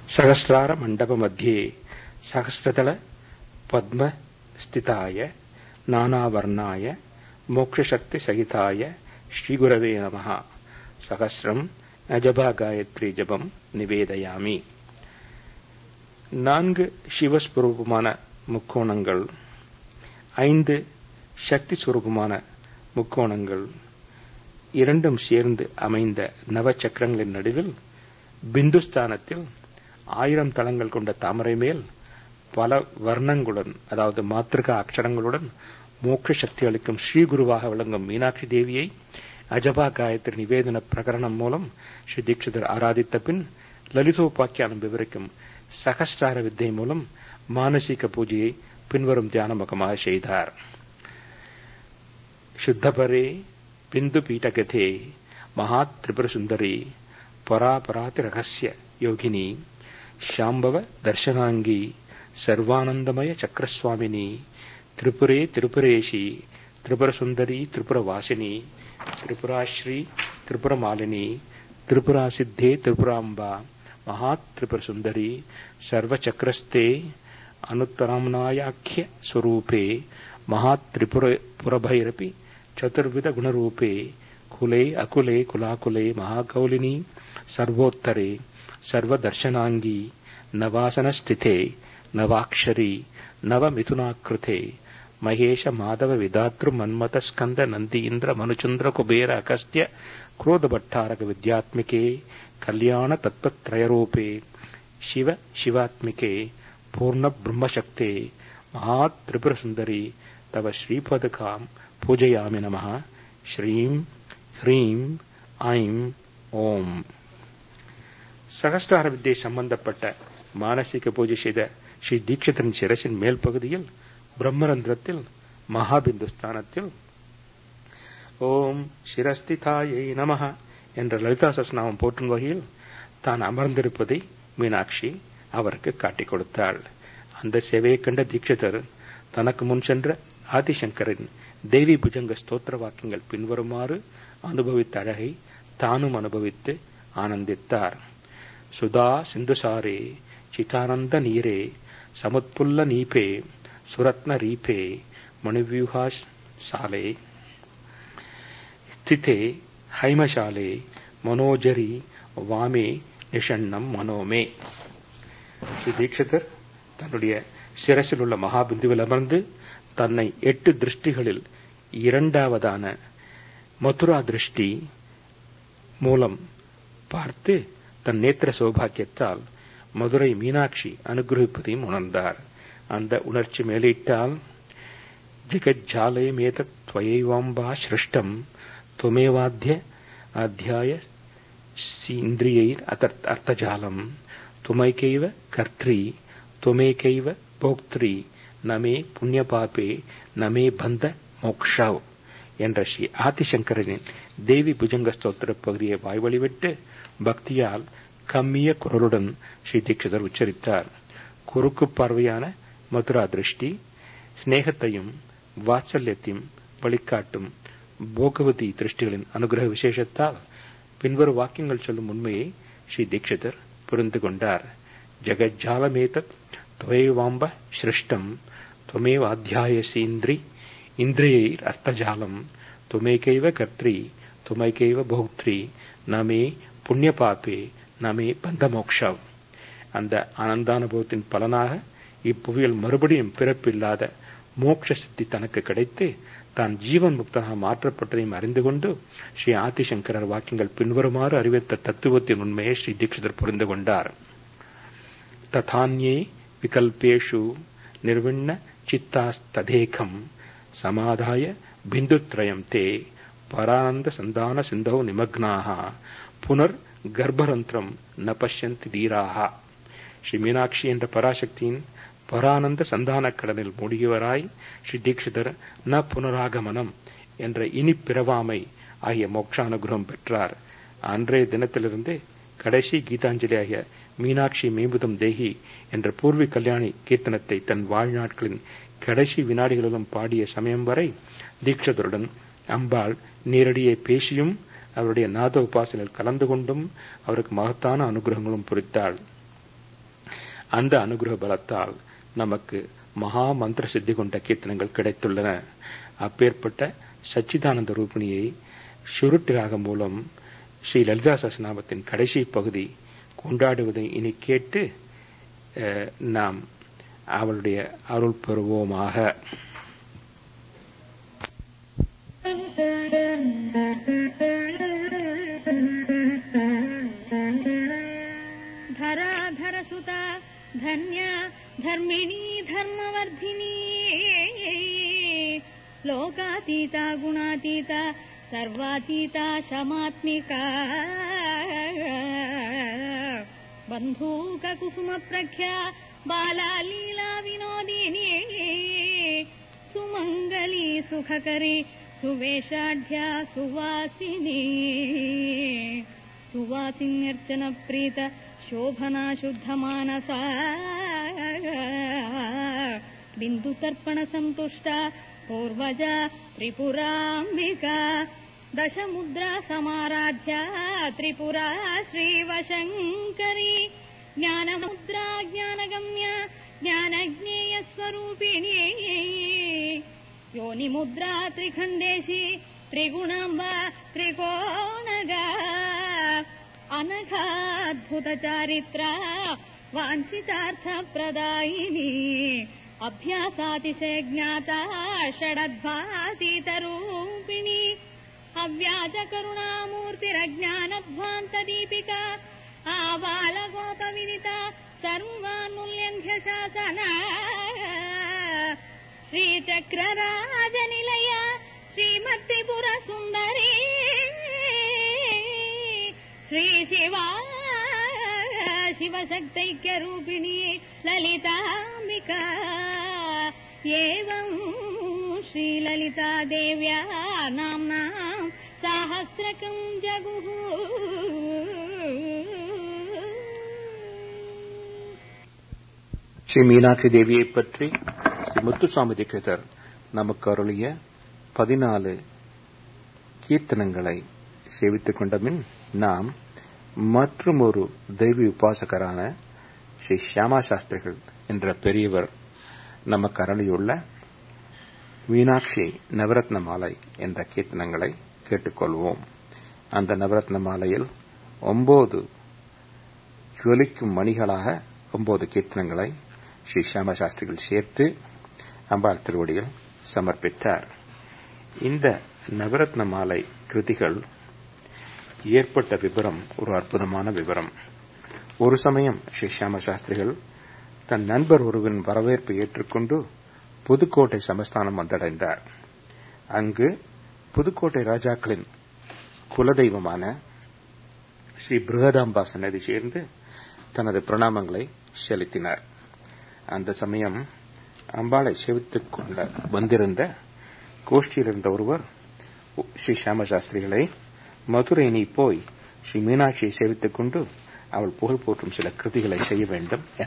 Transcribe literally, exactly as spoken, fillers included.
सहस्रार मंडप मध्ये सहस्रतल पद्म स्थिताय नानावर्णाय मोक्षशक्ति सहिताय श्री गुरवे नमः. सहस्रम अजबा गायत्री जपम निवेदयामि. நான்கு சிவஸ்வரூபமான முக்கோணங்கள், ஐந்து சக்தி சுரூபமான முக்கோணங்கள், இரண்டும் சேர்ந்து அமைந்த நவச்சக்கரங்களின் நடுவில் பிந்துஸ்தானத்தில் ஆயிரம் தளங்கள் கொண்ட தாமரை மேல் பல வர்ணங்களுடன், அதாவது மாத்திருக்கா அக்ஷரங்களுடன் மோட்ச சக்தி அளிக்கும் ஸ்ரீகுருவாக விளங்கும் மீனாட்சி தேவியை அஜபா காயத்ரி நிவேதன பிரகரணம் மூலம் ஸ்ரீ தீட்சிதர் ஆராதித்த பின் லலிதோபாக்கியானம் விவரிக்கும் சகஸ்ரார வித்தை மூலம் மானசீக பூஜையை பின்வரும் தியானமுகமாக செய்தார். சுத்தபரே பிந்து பீட்டகதே மகாத் திரிபுர சுந்தரி பராபராதி ரகசிய யோகினி ஷாம்பவ தர்ஷனாங்கி சர்வானந்தமய சக்கரஸ்வாமினி திரிபுரே திரிபுரேஷி திரிபுர சுந்தரி திரிபுர வாசினி திரிபுராஸ்ரீ திரிபுர மாலினி திரிபுரா சித்தே திரிபுராம்பா மகாத் திரிபுர சுந்தரி சர்வச்சக்கரஸ்தே அனுத்தராம்னாயாக்கிய ஸ்வரூபே மகாத் திரிபுர புரபைரபி சதுர்வித குணரூபே குலே அகுலே குலாகுலே மகாகௌலினி சர்வோத்தரே சர்வதர்ஷனாங்கி நவாசனஸ்திதே நவாக்ஷரி நவமிதுனாக்கிருதே மகேஷ மாதவ விதாத்ரு மன்மத ஸ்கந்த நந்தி இந்திர மனுச்சந்திர குபேர அகஸ்திய क्रोधभट्टारक विद्यात्मिके कल्याण तत्त्वत्रयरूपे शिव शिवात्मिके पूर्ण ब्रह्मशक्ते महात् त्रिपुर सुंदरी तव श्रीपदकाम पूजयामि नमः. श्रीं ह्रीं ऐं ஓம். சகஸ்ரார வித்தை சம்பந்தப்பட்ட மானசீக பூஜை செய்த ஸ்ரீ தீட்சிதரின் சிரசின் மேல் பகுதியில் பிரம்மரந்திரத்தில் மகாபிந்துஸ்தானத்தில் ஓம் சிரஸ்திதாயை நமஹ என்ற லலிதா சஹஸ்ரநாமம் போற்றும் வகையில் தான் அமர்ந்திருப்பதை மீனாட்சி அவருக்கு காட்டிக் கொடுத்தாள். அந்த சேவையை கண்ட தீட்சிதர் தனக்கு முன் சென்ற ஆதிசங்கரின் தேவி புஜங்க ஸ்தோத்திர வாக்கியங்கள் பின்வருமாறு அனுபவித்த அழகை தானும் அனுபவித்து ஆனந்தித்தார். சுதா சிந்துசாரே சிதானந்த நீரே சமுத்புல்ல நீபே சுரத்ன ரீபே மணிவியூஹா சாலே ஸ்திதே ஹைமசாலே மனோஜரி வாமே நிஷண்ணம் மனோமே. ஸ்ரீ தீட்சிதர் தன்னுடைய சிரசில் உள்ள மகாபிந்துவில் அமர்ந்து தன்னை எட்டு திருஷ்டிகளில் இரண்டாவதான மதுரா திருஷ்டி மூலம் பார்த்து தன் நேத்திர சௌபாக்கியத்தால் மதுரை மீனாட்சி அனுகிரகிப்பதையும் உணர்ந்தார். அந்த உணர்ச்சி மேலிட்டால் ஜெகஜாலயமேதத் த்வயைவாம்பா சிருஷ்டம் துமேவாத்ய அத்தியாய இந்திரியைர் அர்த்தஜாலம் துமைக்கைவ கர்த்ரி துமேக்கைவ போக்திரி நமே புண்ணியபாபே நமே பந்த மோக்ஷாவ் என்ற ஸ்ரீ ஆதிசங்கரனின் தேவி புஜங்க ஸ்தோத்திர பகுதியை வாய்வழிவிட்டு பக்தியால் கம்மிய குரலுடன் ஸ்ரீ தீட்சிதர் உச்சரித்தார். குறுக்கு பார்வையான மதுரா திருஷ்டி ஸ்நேகத்தையும் வாத்சல்யத்தையும் வழிகாட்டும் போகவதி திருஷ்டிகளின் அனுகிரக விசேஷத்தால் பின்வரும் வாக்கியங்கள் சொல்லும் உண்மையை ஸ்ரீ தீட்சிதர் புரிந்து கொண்டார். ஜெகஜாலமேதத் துவைவாம்ப சிருஷ்டம் துமேவ அத்தியாயசீந்திரி இந்திரியைர் அர்த்தஜாலம் துமேகைவ கர்த்ரி துமைகைவ போக்திரி நமே புண்ணியபாபே நமே பந்தமோக்ஷாவ். அந்த ஆனந்தானுபவத்தின் பலனாக இப்புவியில் மறுபடியும் பிறப்பில்லாத மோட்ச சித்தி தனக்கு கிடைத்து தான் ஜீவன் முக்தனாக மாற்றப்பட்டதையும் அறிந்து கொண்டு ஸ்ரீ ஆதிசங்கரர் வாக்கியங்கள் பின்வருமாறு அறிவித்த தத்துவத்தின் உண்மையை ஸ்ரீ தீட்சிதர் புரிந்து கொண்டார். ததான்யே விகல்பேஷு நிர்விண்ண சித்தாஸ்ததேகம் சமாதாய பிந்துத்ரயம் தே பரானந்த சந்தான சிந்தௌ நிமக்னாக புனர் கர்ப்பரந்திரம் ந பஷ்யந்தி தீராக. ஸ்ரீ மீனாட்சி என்ற பராசக்தியின் பரானந்த சந்தான கடனில் மூடியவராய் ஸ்ரீ தீட்சிதர் ந புனராகமனம் என்ற இனி பிறவாமை ஆகிய மோட்சானுகிரகம் பெற்றார். அன்றைய தினத்திலிருந்து கடைசி கீதாஞ்சலி ஆகிய மீனாட்சி மேம்புதம் தேகி என்ற பூர்வி கல்யாணி கீர்த்தனத்தை தன் வாழ்நாட்களின் கடைசி வினாடிகளிலும் பாடிய சமயம் வரை தீட்சிதருடன் அம்பாள் நேரடியே பேசியும் அவருடைய நாத உபாசனையில் கலந்து கொண்டும் அவருக்கு மகத்தான அனுகிரகங்களும் புரித்தாள். அந்த அனுகிரக பலத்தால் நமக்கு மகா மந்திர சித்தி கொண்ட கீர்த்தனங்கள் கிடைத்துள்ளன. அப்பேற்பட்ட சச்சிதானந்த ரூபிணியை சுருட்டு ராகம் மூலம் ஸ்ரீ லலிதா சஹஸ்ரநாமத்தின் கடைசி பகுதி கொண்டாடுவதை இனி கேட்டு நாம் அவளுடைய அருள் பெறுவோமாக. धराधर सुता धन्य धर्मिणी धर्मवर्धिनी लोकातीता गुणातीता सर्वातीता शमात्मिका बंधूक कुसुम प्रख्या बाला लीला विनोदिनी सुमंगली सुखकरी सुवेशाढ्या सुवासिनी सुवासिन्यर्चन प्रीत शोभना शुद्ध मानसा बिंदु तर्पण संतुष्टा पूर्वजा त्रिपुरांबिका दशमुद्रा समाराध्या त्रिपुरा श्रीवशंकरी ज्ञानमुद्रा ज्ञानगम्य ज्ञानज्ञेय स्वरूपिणी योनिमुद्रा त्रिखंडेशी त्रिगुणांबा त्रिकोणगा अनघाद्भुत चारित्रा वांछितार्थ प्रदायिनी अभ्यासातिशय ज्ञाता षडद्भातीत रूपिणी अव्याज करुणामूर्तिरज्ञानध्वान्त दीपिका आबाल गोप विदिता सर्वान्मूल्यन्ध्य शासना श्रीचक्रराज निलया श्रीमत्त्रिपुर सुन्दरी श्री शिवा शिवशक्तैक्य रूपिणी ललिताम्बिका एवं श्री ललिता देव्या नाम्ना सहस्रकं जगुः. ஸ்ரீ மீனாட்சி தேவியை பற்றி ஸ்ரீ முத்துசுவாமி தீட்சிதர் நமக்கு அருளிய பதினாலு கீர்த்தனங்களை சேவித்துக் கொண்ட பின் நாம் மற்றும் ஒரு தெய்வ உபாசகரான ஸ்ரீ சியாமா சாஸ்திரிகள் என்ற பெரியவர் நமக்கு அருளியுள்ள மீனாட்சி நவரத்ன மாலை என்ற கீர்த்தனங்களை கேட்டுக்கொள்வோம். அந்த நவரத்ன மாலையில் ஒன்பது ஜொலிக்கும் மணிகளாக ஒன்பது கீர்த்தனங்களை ஸ்ரீ சியாமா சாஸ்திரிகள் சேர்த்து அம்பாள் திருவடியில் சமர்ப்பித்தார். இந்த நவரத்ன மாலை கிருதிகள் ஏற்பட்ட விவரம் ஒரு அற்புதமான விவரம். ஒரு சமயம் ஸ்ரீ சியாமா சாஸ்திரிகள் தன் நண்பர் ஒருவரின் வரவேற்பை ஏற்றுக்கொண்டு புதுக்கோட்டை சமஸ்தானம் வந்தடைந்தார். அங்கு புதுக்கோட்டை ராஜாக்களின் குலதெய்வமான ஸ்ரீ பிருகதாம்பா சன்னதி சேர்ந்து தனது பிரணாமங்களை செலுத்தினார். அந்த சமயம் அம்பாளை செவித்துக் கொண்ட வந்திருந்த கோஷ்டியில் இருந்த ஒருவர் ஸ்ரீ சியாமா சாஸ்திரிகளை மதுரை நீ போய் ஸ்ரீ மீனாட்சியை சேவித்துக் கொண்டு அவள் புகழ் போற்றும் சில கிருதிகளை செய்ய வேண்டும்